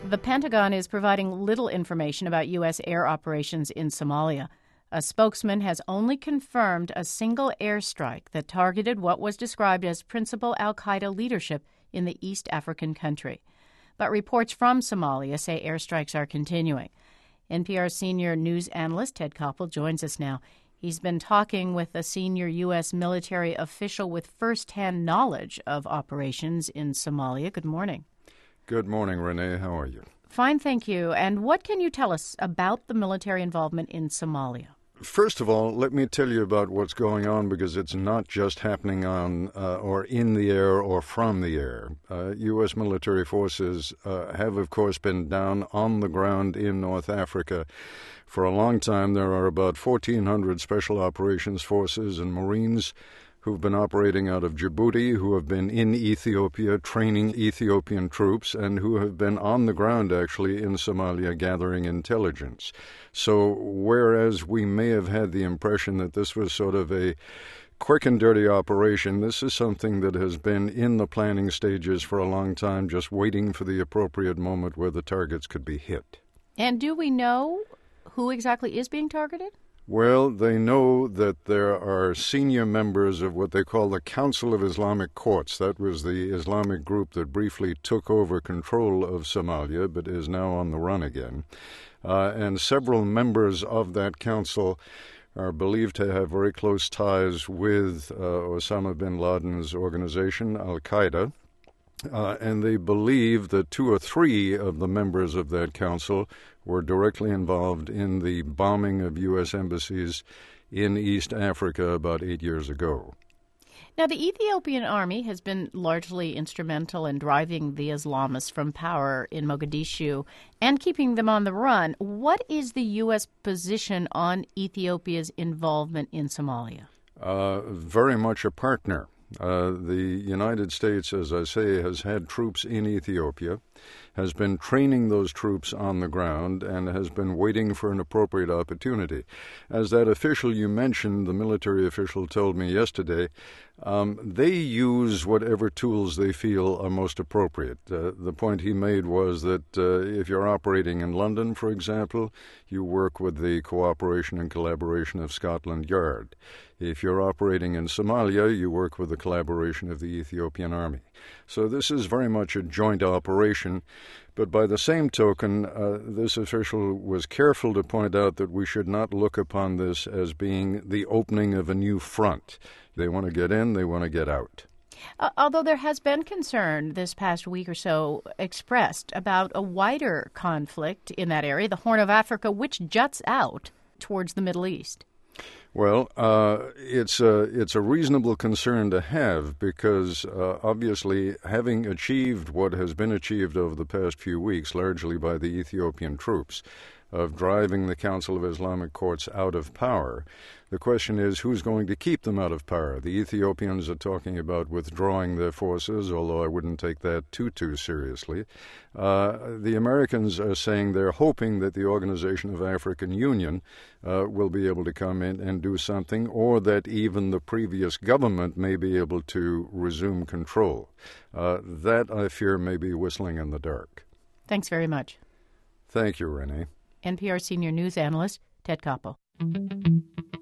The Pentagon is providing little information about U.S. air operations in Somalia. A spokesman has only confirmed a single airstrike that targeted what was described as principal al-Qaeda leadership in the East African country. But reports from Somalia say airstrikes are continuing. NPR senior news analyst Ted Koppel joins us now. He's been talking with a senior U.S. military official with first-hand knowledge of operations in Somalia. Good morning. Good morning, Renee. How are you? Fine, thank you. And what can you tell us about the military involvement in Somalia? First of all, let me tell you about what's going on, because it's not just happening on or in the air or from the air. U.S. military forces have, of course, been down on the ground in North Africa for a long time. There are about 1,400 Special Operations Forces and Marines who've been operating out of Djibouti, who have been in Ethiopia training Ethiopian troops, and who have been on the ground, actually, in Somalia gathering intelligence. So whereas we may have had the impression that this was sort of a quick and dirty operation, this is something that has been in the planning stages for a long time, just waiting for the appropriate moment where the targets could be hit. And do we know who exactly is being targeted? Well, they know that there are senior members of what they call the Council of Islamic Courts. That was the Islamic group that briefly took over control of Somalia, but is now on the run again. And several members of that council are believed to have very close ties with Osama bin Laden's organization, al-Qaeda. And they believe that 2 or 3 of the members of that council were directly involved in the bombing of U.S. embassies in East Africa about 8 years ago. Now, the Ethiopian army has been largely instrumental in driving the Islamists from power in Mogadishu and keeping them on the run. What is the U.S. position on Ethiopia's involvement in Somalia? Very much a partner. The United States, as I say, has had troops in Ethiopia, has been training those troops on the ground, and has been waiting for an appropriate opportunity. As that official you mentioned, the military official, told me yesterday, they use whatever tools they feel are most appropriate. The point he made was that if you're operating in London, for example, you work with the cooperation and collaboration of Scotland Yard. If you're operating in Somalia, you work with the collaboration of the Ethiopian Army. So this is very much a joint operation. But by the same token, this official was careful to point out that we should not look upon this as being the opening of a new front. They want to get in, they want to get out. Although there has been concern this past week or so expressed about a wider conflict in that area, the Horn of Africa, which juts out towards the Middle East. Well, it's a reasonable concern to have, because obviously, having achieved what has been achieved over the past few weeks, largely by the Ethiopian troops, of driving the Council of Islamic Courts out of power, the question is, who's going to keep them out of power? The Ethiopians are talking about withdrawing their forces, although I wouldn't take that too seriously. The Americans are saying they're hoping that the Organization of African Union will be able to come in and do something, or that even the previous government may be able to resume control. That, I fear, may be whistling in the dark. Thanks very much. Thank you, Renee. NPR senior news analyst Ted Koppel.